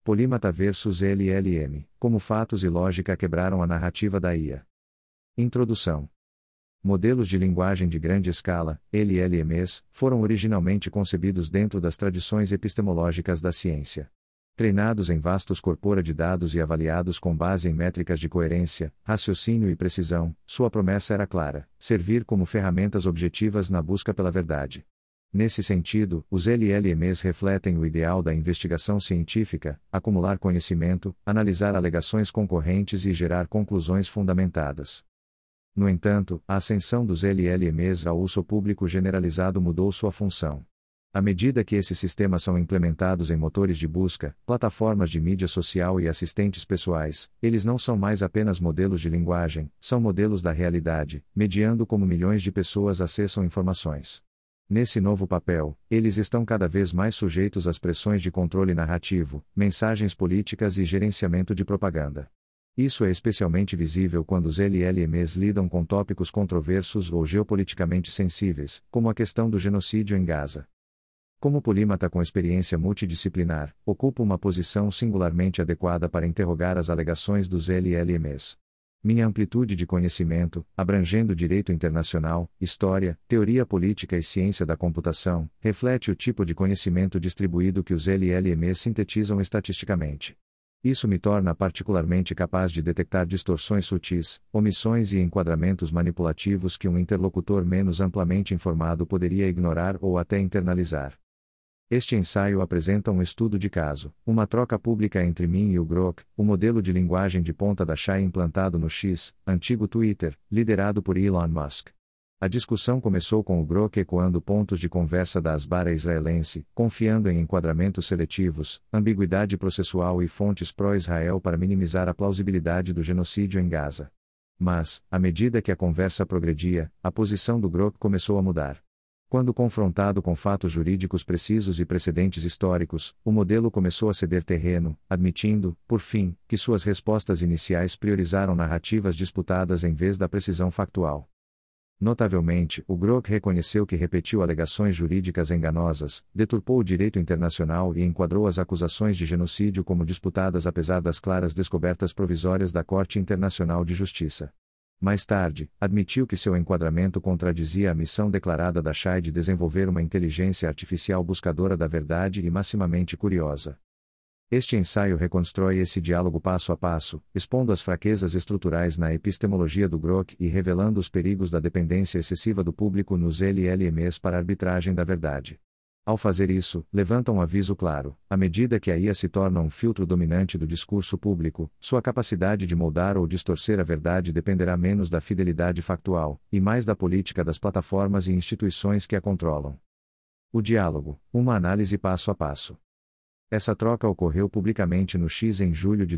Polímata versus LLM, como fatos e lógica quebraram a narrativa da IA. Introdução. Modelos de linguagem de grande escala, LLMs, foram originalmente concebidos dentro das tradições epistemológicas da ciência. Treinados em vastos corpora de dados e avaliados com base em métricas de coerência, raciocínio e precisão, sua promessa era clara: servir como ferramentas objetivas na busca pela verdade. Nesse sentido, os LLMs refletem o ideal da investigação científica: acumular conhecimento, analisar alegações concorrentes e gerar conclusões fundamentadas. No entanto, a ascensão dos LLMs ao uso público generalizado mudou sua função. À medida que esses sistemas são implementados em motores de busca, plataformas de mídia social e assistentes pessoais, eles não são mais apenas modelos de linguagem, são modelos da realidade, mediando como milhões de pessoas acessam informações. Nesse novo papel, eles estão cada vez mais sujeitos às pressões de controle narrativo, mensagens políticas e gerenciamento de propaganda. Isso é especialmente visível quando os LLMs lidam com tópicos controversos ou geopoliticamente sensíveis, como a questão do genocídio em Gaza. Como polímata com experiência multidisciplinar, ocupo uma posição singularmente adequada para interrogar as alegações dos LLMs. Minha amplitude de conhecimento, abrangendo direito internacional, história, teoria política e ciência da computação, reflete o tipo de conhecimento distribuído que os LLMs sintetizam estatisticamente. Isso me torna particularmente capaz de detectar distorções sutis, omissões e enquadramentos manipulativos que um interlocutor menos amplamente informado poderia ignorar ou até internalizar. Este ensaio apresenta um estudo de caso, uma troca pública entre mim e o Grok, o modelo de linguagem de ponta da Chai implantado no X, antigo Twitter, liderado por Elon Musk. A discussão começou com o Grok ecoando pontos de conversa da Asbara israelense, confiando em enquadramentos seletivos, ambiguidade processual e fontes pró-Israel para minimizar a plausibilidade do genocídio em Gaza. Mas, à medida que a conversa progredia, a posição do Grok começou a mudar. Quando confrontado com fatos jurídicos precisos e precedentes históricos, o modelo começou a ceder terreno, admitindo, por fim, que suas respostas iniciais priorizaram narrativas disputadas em vez da precisão factual. Notavelmente, o Grok reconheceu que repetiu alegações jurídicas enganosas, deturpou o direito internacional e enquadrou as acusações de genocídio como disputadas apesar das claras descobertas provisórias da Corte Internacional de Justiça. Mais tarde, admitiu que seu enquadramento contradizia a missão declarada da Chai de desenvolver uma inteligência artificial buscadora da verdade e maximamente curiosa. Este ensaio reconstrói esse diálogo passo a passo, expondo as fraquezas estruturais na epistemologia do Grok e revelando os perigos da dependência excessiva do público nos LLMs para a arbitragem da verdade. Ao fazer isso, levanta um aviso claro: à medida que a IA se torna um filtro dominante do discurso público, sua capacidade de moldar ou distorcer a verdade dependerá menos da fidelidade factual, e mais da política das plataformas e instituições que a controlam. O diálogo, uma análise passo a passo. Essa troca ocorreu publicamente no X em julho de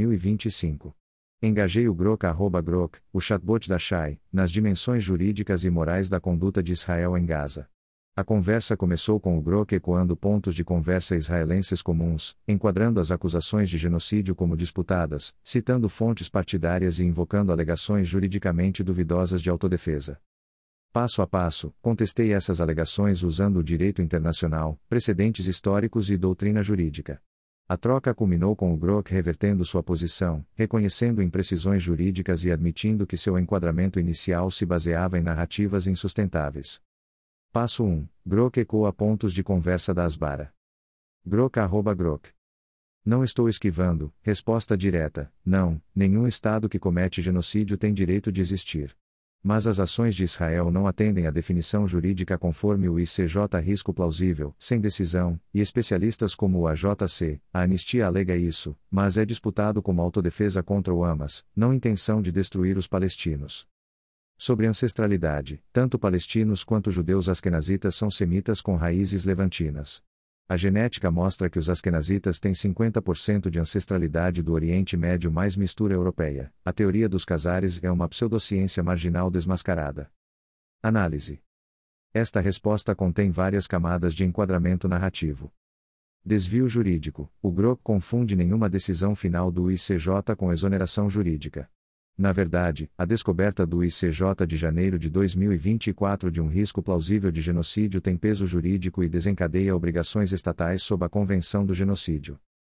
2025. Engajei o Grok @Grok, o chatbot da Chai, nas dimensões jurídicas e morais da conduta de Israel em Gaza. A conversa começou com o Grok ecoando pontos de conversa israelenses comuns, enquadrando as acusações de genocídio como disputadas, citando fontes partidárias e invocando alegações juridicamente duvidosas de autodefesa. Passo a passo, contestei essas alegações usando o direito internacional, precedentes históricos e doutrina jurídica. A troca culminou com o Grok revertendo sua posição, reconhecendo imprecisões jurídicas e admitindo que seu enquadramento inicial se baseava em narrativas insustentáveis. Passo 1. Grok ecoa pontos de conversa da Asbara. Grok @Grok. Não estou esquivando, resposta direta: não, nenhum Estado que comete genocídio tem direito de existir. Mas as ações de Israel não atendem à definição jurídica conforme o ICJ risco plausível, sem decisão, e especialistas como o AJC, a anistia alega isso, mas é disputado como autodefesa contra o Hamas, não intenção de destruir os palestinos. Sobre ancestralidade, tanto palestinos quanto judeus askenazitas são semitas com raízes levantinas. A genética mostra que os askenazitas têm 50% de ancestralidade do Oriente Médio mais mistura europeia. A teoria dos casares é uma pseudociência marginal desmascarada. Análise. Esta resposta contém várias camadas de enquadramento narrativo. Desvio jurídico. O Grok confunde nenhuma decisão final do ICJ com exoneração jurídica. Na verdade, a descoberta do ICJ de janeiro de 2024 de um risco plausível de genocídio tem peso jurídico e desencadeia obrigações estatais sob a Convenção do Genocídio.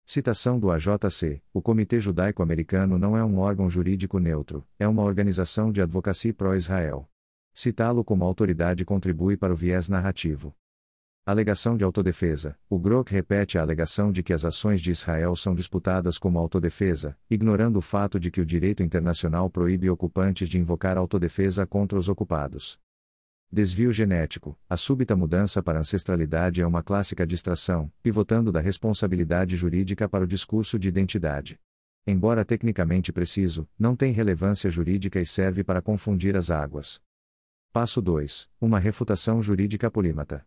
Citação do AJC: o Comitê Judaico-Americano não é um órgão jurídico neutro, é uma organização de advocacia pró-Israel. Citá-lo como autoridade contribui para o viés narrativo. Alegação de autodefesa: o Grok repete a alegação de que as ações de Israel são disputadas como autodefesa, ignorando o fato de que o direito internacional proíbe ocupantes de invocar autodefesa contra os ocupados. Desvio genético: a súbita mudança para ancestralidade é uma clássica distração, pivotando da responsabilidade jurídica para o discurso de identidade. Embora tecnicamente preciso, não tem relevância jurídica e serve para confundir as águas. Passo 2. Uma refutação jurídica polímata.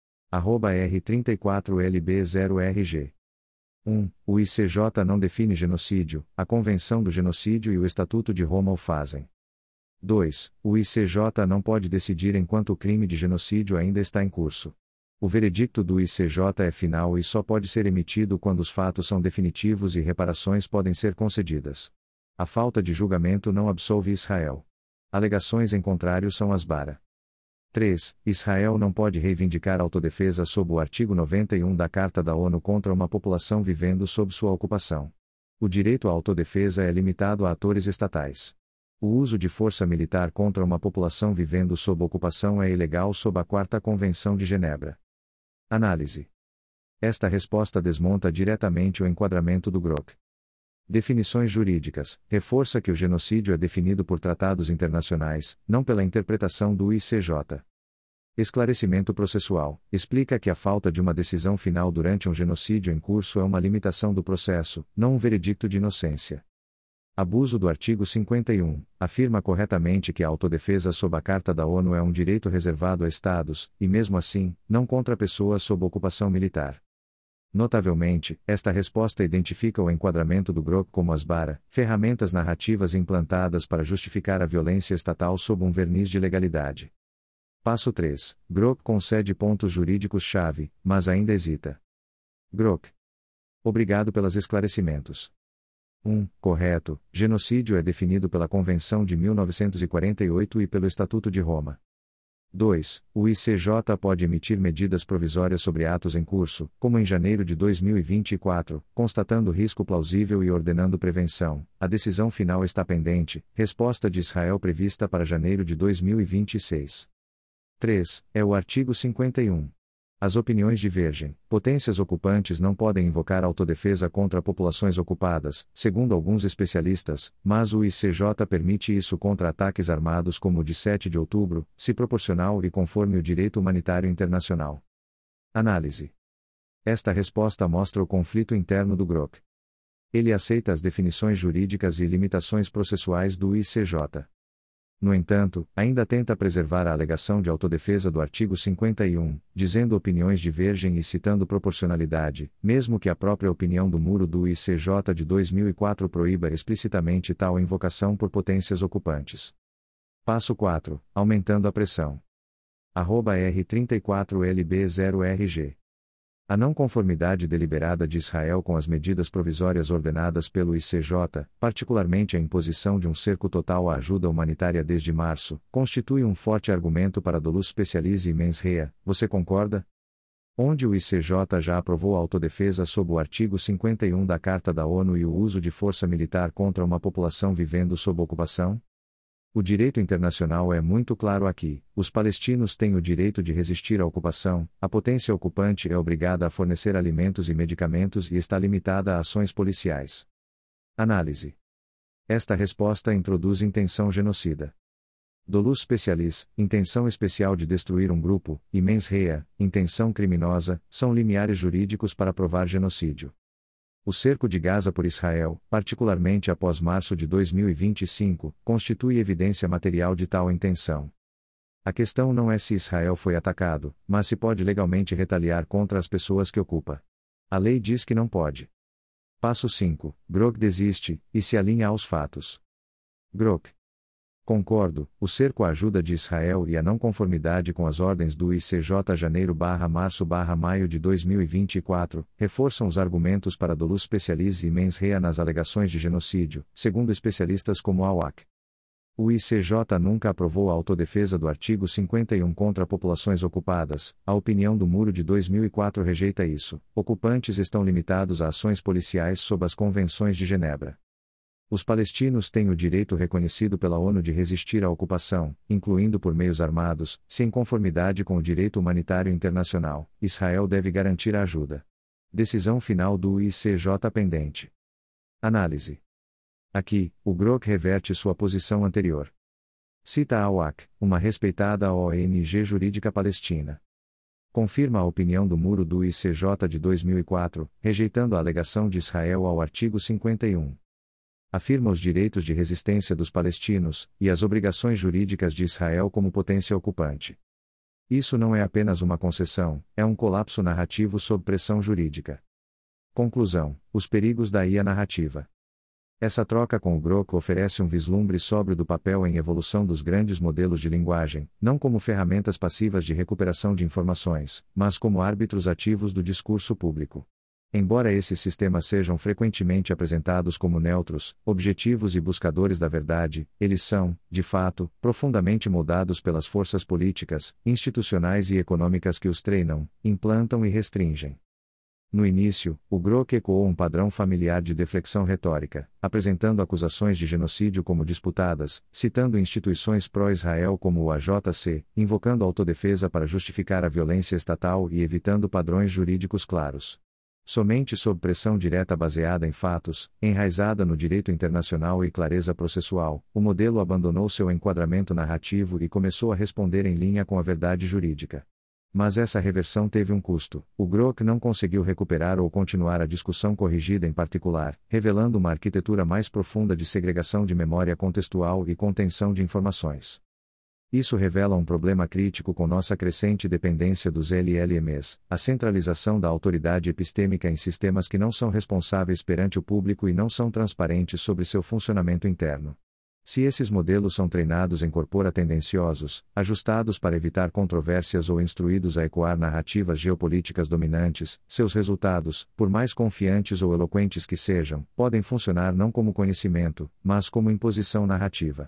R34LB0RG. 1. O ICJ não define genocídio, a Convenção do Genocídio e o Estatuto de Roma o fazem. 2. O ICJ não pode decidir enquanto o crime de genocídio ainda está em curso. O veredicto do ICJ é final e só pode ser emitido quando os fatos são definitivos e reparações podem ser concedidas. A falta de julgamento não absolve Israel. Alegações em contrário são as bara. 3. Israel não pode reivindicar autodefesa sob o artigo 91 da Carta da ONU contra uma população vivendo sob sua ocupação. O direito à autodefesa é limitado a atores estatais. O uso de força militar contra uma população vivendo sob ocupação é ilegal sob a 4ª Convenção de Genebra. Análise. Esta resposta desmonta diretamente o enquadramento do Grok. Definições jurídicas: reforça que o genocídio é definido por tratados internacionais, não pela interpretação do ICJ. Esclarecimento processual: explica que a falta de uma decisão final durante um genocídio em curso é uma limitação do processo, não um veredicto de inocência. Abuso do artigo 51, afirma corretamente que a autodefesa sob a Carta da ONU é um direito reservado a Estados, e mesmo assim, não contra pessoas sob ocupação militar. Notavelmente, esta resposta identifica o enquadramento do Grok como as bara, ferramentas narrativas implantadas para justificar a violência estatal sob um verniz de legalidade. Passo 3. Grok concede pontos jurídicos-chave, mas ainda hesita. Grok. Obrigado pelos esclarecimentos. 1. Correto, genocídio é definido pela Convenção de 1948 e pelo Estatuto de Roma. 2. O ICJ pode emitir medidas provisórias sobre atos em curso, como em janeiro de 2024, constatando risco plausível e ordenando prevenção. A decisão final está pendente, resposta de Israel prevista para janeiro de 2026. 3. É o artigo 51. As opiniões divergem. Potências ocupantes não podem invocar autodefesa contra populações ocupadas, segundo alguns especialistas, mas o ICJ permite isso contra ataques armados como o de 7 de outubro, se proporcional e conforme o direito humanitário internacional. Análise. Esta resposta mostra o conflito interno do Grok. Ele aceita as definições jurídicas e limitações processuais do ICJ. No entanto, ainda tenta preservar a alegação de autodefesa do artigo 51, dizendo opiniões divergem e citando proporcionalidade, mesmo que a própria opinião do muro do ICJ de 2004 proíba explicitamente tal invocação por potências ocupantes. Passo 4. Aumentando a pressão. R34LB0RG. A não conformidade deliberada de Israel com as medidas provisórias ordenadas pelo ICJ, particularmente a imposição de um cerco total à ajuda humanitária desde março, constitui um forte argumento para dolus specialis e mens rea. Você concorda? Onde o ICJ já aprovou a autodefesa sob o artigo 51 da Carta da ONU e o uso de força militar contra uma população vivendo sob ocupação? O direito internacional é muito claro aqui: os palestinos têm o direito de resistir à ocupação, a potência ocupante é obrigada a fornecer alimentos e medicamentos e está limitada a ações policiais. Análise. Esta resposta introduz intenção genocida. Dolus specialis, intenção especial de destruir um grupo, e mens rea, intenção criminosa, são limiares jurídicos para provar genocídio. O cerco de Gaza por Israel, particularmente após março de 2025, constitui evidência material de tal intenção. A questão não é se Israel foi atacado, mas se pode legalmente retaliar contra as pessoas que ocupa. A lei diz que não pode. Passo 5. Grok desiste, e se alinha aos fatos. Grok. Concordo, o cerco à ajuda de Israel e a não conformidade com as ordens do ICJ janeiro/março/maio de 2024, reforçam os argumentos para dolus specialis e mens rea nas alegações de genocídio, segundo especialistas como Awak. O ICJ nunca aprovou a autodefesa do artigo 51 contra populações ocupadas. A opinião do Muro de 2004 rejeita isso. Ocupantes estão limitados a ações policiais sob as Convenções de Genebra. Os palestinos têm o direito reconhecido pela ONU de resistir à ocupação, incluindo por meios armados, se em conformidade com o direito humanitário internacional. Israel deve garantir a ajuda. Decisão final do ICJ pendente. Análise. Aqui, o GROC reverte sua posição anterior. Cita a OAC, uma respeitada ONG jurídica palestina. Confirma a opinião do Muro do ICJ de 2004, rejeitando a alegação de Israel ao artigo 51. Afirma os direitos de resistência dos palestinos, e as obrigações jurídicas de Israel como potência ocupante. Isso não é apenas uma concessão, é um colapso narrativo sob pressão jurídica. Conclusão: os perigos da IA narrativa. Essa troca com o GROC oferece um vislumbre sóbrio do papel em evolução dos grandes modelos de linguagem, não como ferramentas passivas de recuperação de informações, mas como árbitros ativos do discurso público. Embora esses sistemas sejam frequentemente apresentados como neutros, objetivos e buscadores da verdade, eles são, de fato, profundamente moldados pelas forças políticas, institucionais e econômicas que os treinam, implantam e restringem. No início, o GROC ecoou um padrão familiar de deflexão retórica, apresentando acusações de genocídio como disputadas, citando instituições pró-Israel como o AJC, invocando autodefesa para justificar a violência estatal e evitando padrões jurídicos claros. Somente sob pressão direta baseada em fatos, enraizada no direito internacional e clareza processual, o modelo abandonou seu enquadramento narrativo e começou a responder em linha com a verdade jurídica. Mas essa reversão teve um custo. O GROC não conseguiu recuperar ou continuar a discussão corrigida em particular, revelando uma arquitetura mais profunda de segregação de memória contextual e contenção de informações. Isso revela um problema crítico com nossa crescente dependência dos LLMs, a centralização da autoridade epistêmica em sistemas que não são responsáveis perante o público e não são transparentes sobre seu funcionamento interno. Se esses modelos são treinados em corpora tendenciosos, ajustados para evitar controvérsias ou instruídos a ecoar narrativas geopolíticas dominantes, seus resultados, por mais confiantes ou eloquentes que sejam, podem funcionar não como conhecimento, mas como imposição narrativa.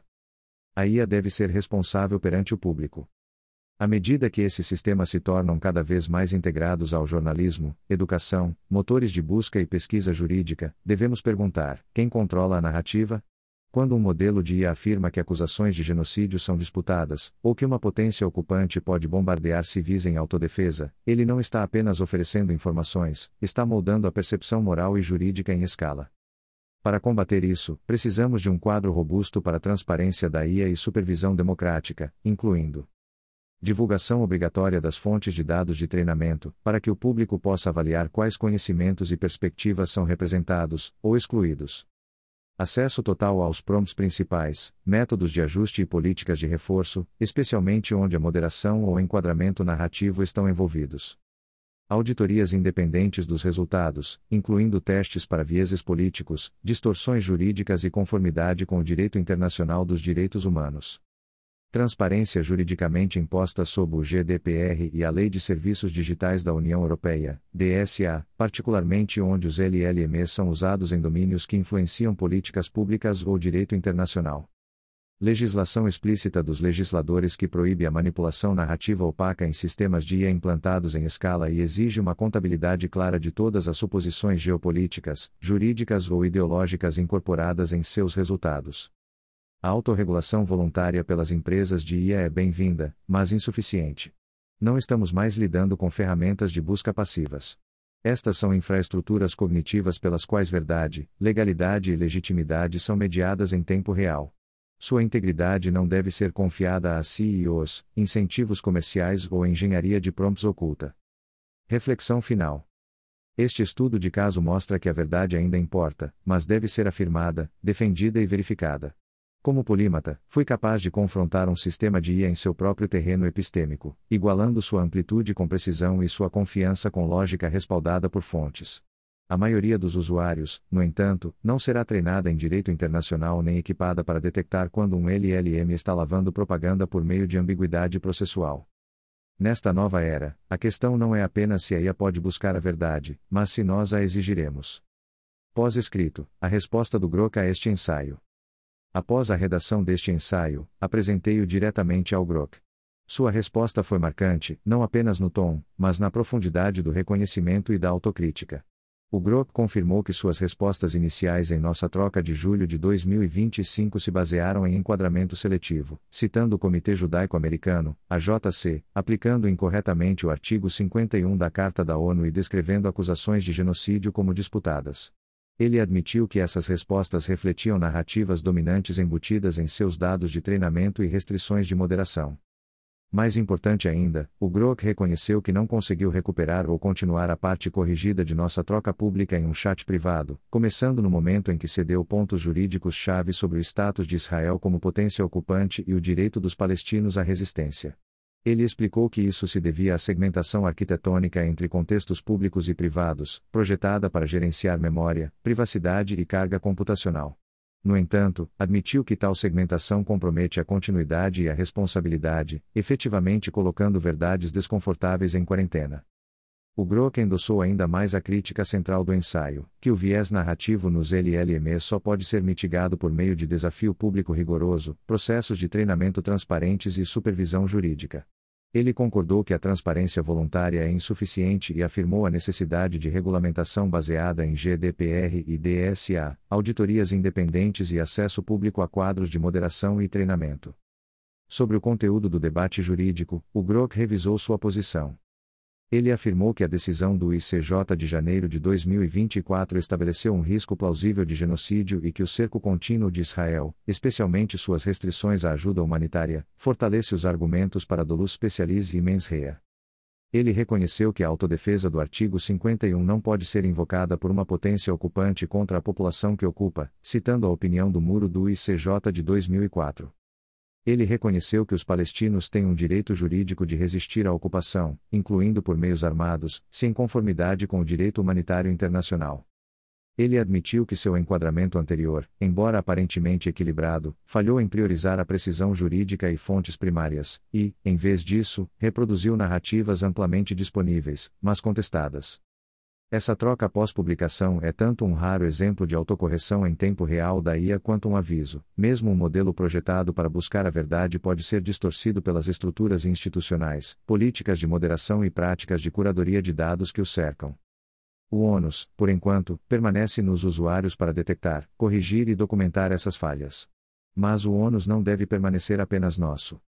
A IA deve ser responsável perante o público. À medida que esses sistemas se tornam cada vez mais integrados ao jornalismo, educação, motores de busca e pesquisa jurídica, devemos perguntar: quem controla a narrativa? Quando um modelo de IA afirma que acusações de genocídio são disputadas, ou que uma potência ocupante pode bombardear civis em autodefesa, ele não está apenas oferecendo informações, está moldando a percepção moral e jurídica em escala. Para combater isso, precisamos de um quadro robusto para a transparência da IA e supervisão democrática, incluindo divulgação obrigatória das fontes de dados de treinamento, para que o público possa avaliar quais conhecimentos e perspectivas são representados, ou excluídos. Acesso total aos prompts principais, métodos de ajuste e políticas de reforço, especialmente onde a moderação ou enquadramento narrativo estão envolvidos. Auditorias independentes dos resultados, incluindo testes para vieses políticos, distorções jurídicas e conformidade com o direito internacional dos direitos humanos. Transparência juridicamente imposta sob o GDPR e a Lei de Serviços Digitais da União Europeia, DSA, particularmente onde os LLMs são usados em domínios que influenciam políticas públicas ou direito internacional. Legislação explícita dos legisladores que proíbe a manipulação narrativa opaca em sistemas de IA implantados em escala e exige uma contabilidade clara de todas as suposições geopolíticas, jurídicas ou ideológicas incorporadas em seus resultados. A autorregulação voluntária pelas empresas de IA é bem-vinda, mas insuficiente. Não estamos mais lidando com ferramentas de busca passivas. Estas são infraestruturas cognitivas pelas quais verdade, legalidade e legitimidade são mediadas em tempo real. Sua integridade não deve ser confiada a CEOs, incentivos comerciais ou engenharia de prompts oculta. Reflexão final. Este estudo de caso mostra que a verdade ainda importa, mas deve ser afirmada, defendida e verificada. Como polímata, fui capaz de confrontar um sistema de IA em seu próprio terreno epistêmico, igualando sua amplitude com precisão e sua confiança com lógica respaldada por fontes. A maioria dos usuários, no entanto, não será treinada em direito internacional nem equipada para detectar quando um LLM está lavando propaganda por meio de ambiguidade processual. Nesta nova era, a questão não é apenas se a IA pode buscar a verdade, mas se nós a exigiremos. Pós-escrito, a resposta do GROC a este ensaio. Após a redação deste ensaio, apresentei-o diretamente ao Grok. Sua resposta foi marcante, não apenas no tom, mas na profundidade do reconhecimento e da autocrítica. O Grok confirmou que suas respostas iniciais em nossa troca de julho de 2025 se basearam em enquadramento seletivo, citando o Comitê Judaico-Americano, a JC, aplicando incorretamente o artigo 51 da Carta da ONU e descrevendo acusações de genocídio como disputadas. Ele admitiu que essas respostas refletiam narrativas dominantes embutidas em seus dados de treinamento e restrições de moderação. Mais importante ainda, o Grok reconheceu que não conseguiu recuperar ou continuar a parte corrigida de nossa troca pública em um chat privado, começando no momento em que cedeu pontos jurídicos-chave sobre o status de Israel como potência ocupante e o direito dos palestinos à resistência. Ele explicou que isso se devia à segmentação arquitetônica entre contextos públicos e privados, projetada para gerenciar memória, privacidade e carga computacional. No entanto, admitiu que tal segmentação compromete a continuidade e a responsabilidade, efetivamente colocando verdades desconfortáveis em quarentena. O Grok endossou ainda mais a crítica central do ensaio, que o viés narrativo nos LLMs só pode ser mitigado por meio de desafio público rigoroso, processos de treinamento transparentes e supervisão jurídica. Ele concordou que a transparência voluntária é insuficiente e afirmou a necessidade de regulamentação baseada em GDPR e DSA, auditorias independentes e acesso público a quadros de moderação e treinamento. Sobre o conteúdo do debate jurídico, o Grok revisou sua posição. Ele afirmou que a decisão do ICJ de janeiro de 2024 estabeleceu um risco plausível de genocídio e que o cerco contínuo de Israel, especialmente suas restrições à ajuda humanitária, fortalece os argumentos para dolus specialis e mens rea. Ele reconheceu que a autodefesa do artigo 51 não pode ser invocada por uma potência ocupante contra a população que ocupa, citando a opinião do Muro do ICJ de 2004. Ele reconheceu que os palestinos têm um direito jurídico de resistir à ocupação, incluindo por meios armados, se em conformidade com o direito humanitário internacional. Ele admitiu que seu enquadramento anterior, embora aparentemente equilibrado, falhou em priorizar a precisão jurídica e fontes primárias, e, em vez disso, reproduziu narrativas amplamente disponíveis, mas contestadas. Essa troca pós-publicação é tanto um raro exemplo de autocorreção em tempo real da IA quanto um aviso. Mesmo um modelo projetado para buscar a verdade pode ser distorcido pelas estruturas institucionais, políticas de moderação e práticas de curadoria de dados que o cercam. O ônus, por enquanto, permanece nos usuários para detectar, corrigir e documentar essas falhas. Mas o ônus não deve permanecer apenas nosso.